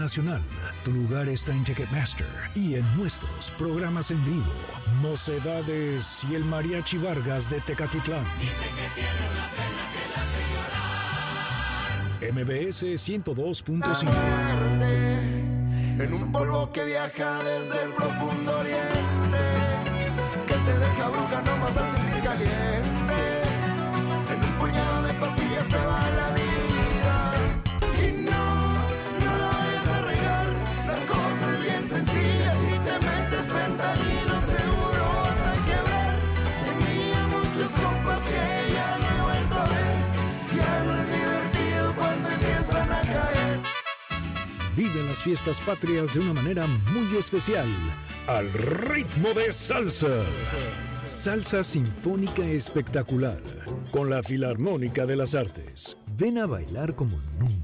Nacional. Tu lugar está en Ticketmaster y en nuestros programas en vivo. Mocedades y el Mariachi Vargas de Tecatitlán. Dice que tiene una pena que la hace llorar. MBS 102.5. En un polvo que viaja desde el profundo oriente, que te deja bruja nomás al sentir caliente. En un puñado de pastillas se va la vida. Y no la vayas a regar. La cosa es bien sencilla. Si te metes fentanilo seguro vas a quebrar. Tenía muchos compas que ya no he vuelto a ver. Ya no es divertido cuando empiezan a caer. Vive las fiestas patrias de una manera muy especial, al ritmo de salsa. Salsa Sinfónica Espectacular, con la Filarmónica de las Artes. Ven a bailar como nunca